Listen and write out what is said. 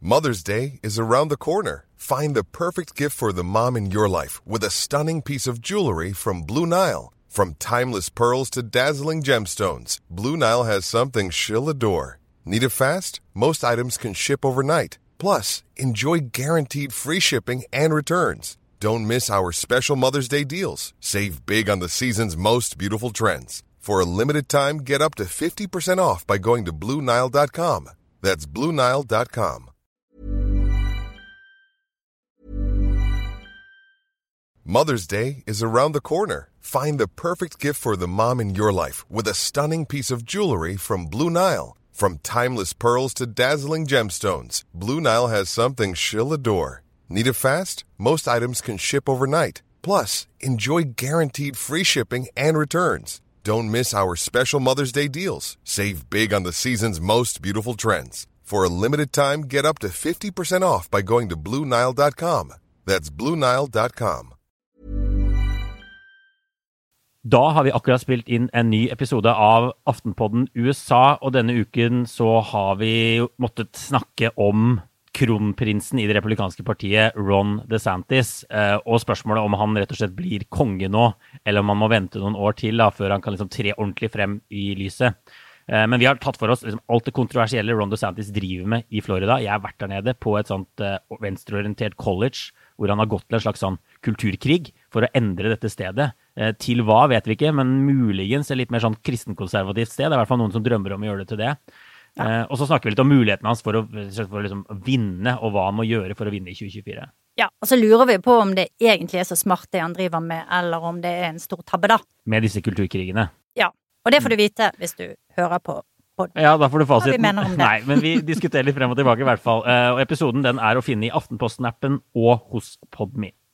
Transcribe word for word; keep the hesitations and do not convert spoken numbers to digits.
Mother's Day is around the corner. Find the perfect gift for the mom in your life with a stunning piece of jewelry from Blue Nile. From timeless pearls to dazzling gemstones, Blue Nile has something she'll adore. Need it fast? Most items can ship overnight. Plus, enjoy guaranteed free shipping and returns. Don't miss our special Mother's Day deals. Save big on the season's most beautiful trends. For a limited time, get up to fifty percent off by going to Blue Nile dot com. That's Blue Nile dot com. Mother's Day is around the corner. Find the perfect gift for the mom in your life with a stunning piece of jewelry from Blue Nile. From timeless pearls to dazzling gemstones, Blue Nile has something she'll adore. Need it fast? Most items can ship overnight. Plus, enjoy guaranteed free shipping and returns. Don't miss our special Mother's Day deals. Save big on the season's most beautiful trends. For a limited time, get up to fifty percent off by going to Blue Nile dot com. That's Blue Nile dot com. Da har vi akkurat spilt inn en ny episode av Aftenpodden U S A, og denne uken så har vi måttet snakke om kronprinsen i det republikanske partiet, Ron DeSantis, og spørsmålet om han rett og slett blir konge nå, eller om han må vente noen år til da, før han kan liksom tre ordentlig frem i lyset. Men vi har tatt for oss liksom, alt det kontroversielle Ron DeSantis driver med i Florida. Jeg har vært der nede på et sånt uh, venstreorientert college, hvor han har gått til en slags sånn kulturkrig for å endre dette stedet. Uh, til hva vet vi ikke, men muligens et litt mer sånn kristenkonservativt sted. Det er i hvert fall noen som drømmer om å gjøre det til det. Ja. Uh, og så snakker vi litt om muligheten hans for å, for å liksom vinne, og hva han må gjøre for å vinne i tjue tjuefire. Ja, og så lurer vi på om det egentlig er så smart det han driver med, eller om det er en stor tabbe da. Med disse kulturkrigene. Ja. Og det får du vite hvis du hører på podden. Ja, da får du fasiten. Hva vi mener om det. Nei, men vi diskuterer litt frem og tilbake i hvert fall. Og episoden den er å finne i Aftenposten-appen og hos Podme.